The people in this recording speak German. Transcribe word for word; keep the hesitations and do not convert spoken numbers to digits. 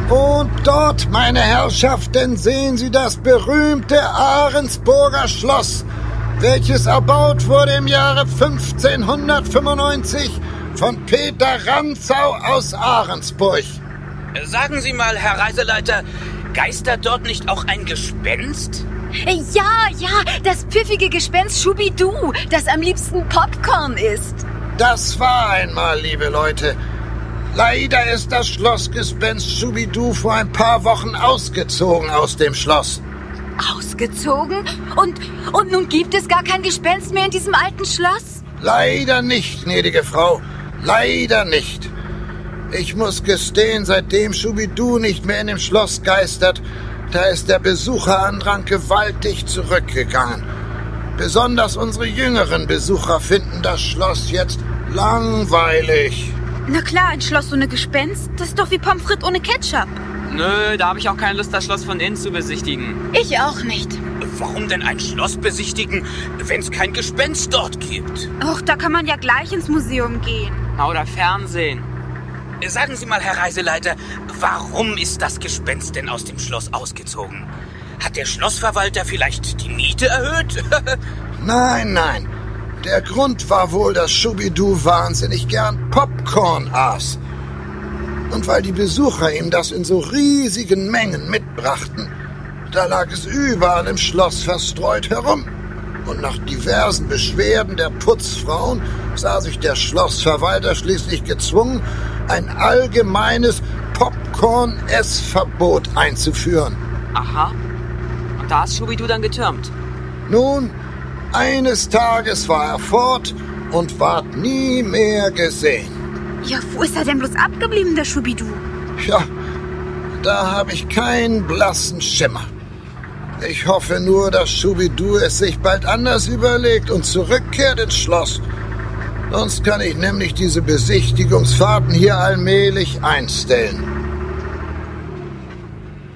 Und dort, meine Herrschaften, sehen Sie das berühmte Ahrensburger Schloss, welches erbaut wurde im Jahre fünfzehnhundertfünfundneunzig von Peter Rantzau aus Ahrensburg. Sagen Sie mal, Herr Reiseleiter, geistert dort nicht auch ein Gespenst? Ja, ja, das pfiffige Gespenst Schubidu, das am liebsten Popcorn isst. Das war einmal, liebe Leute. Leider ist das Schlossgespenst Schubidu vor ein paar Wochen ausgezogen aus dem Schloss. Ausgezogen? Und, und nun gibt es gar kein Gespenst mehr in diesem alten Schloss? Leider nicht, gnädige Frau. Leider nicht. Ich muss gestehen, seitdem Schubidu nicht mehr in dem Schloss geistert, da ist der Besucherandrang gewaltig zurückgegangen. Besonders unsere jüngeren Besucher finden das Schloss jetzt langweilig. Na klar, ein Schloss ohne Gespenst, das ist doch wie Pommes frites ohne Ketchup. Nö, da habe ich auch keine Lust, das Schloss von innen zu besichtigen. Ich auch nicht. Warum denn ein Schloss besichtigen, wenn es kein Gespenst dort gibt? Och, da kann man ja gleich ins Museum gehen. Oder Fernsehen. Sagen Sie mal, Herr Reiseleiter, warum ist das Gespenst denn aus dem Schloss ausgezogen? Hat der Schlossverwalter vielleicht die Miete erhöht? Nein, nein. Der Grund war wohl, dass Schubidu wahnsinnig gern Popcorn aß. Und weil die Besucher ihm das in so riesigen Mengen mitbrachten, da lag es überall im Schloss verstreut herum. Und nach diversen Beschwerden der Putzfrauen sah sich der Schlossverwalter schließlich gezwungen, ein allgemeines Popcorn-Essverbot einzuführen. Aha. Und da ist Schubidu dann getürmt. Nun, eines Tages war er fort und ward nie mehr gesehen. Ja, wo ist er denn bloß abgeblieben, der Schubidu? Ja, da habe ich keinen blassen Schimmer. Ich hoffe nur, dass Schubidu es sich bald anders überlegt und zurückkehrt ins Schloss. Sonst kann ich nämlich diese Besichtigungsfahrten hier allmählich einstellen.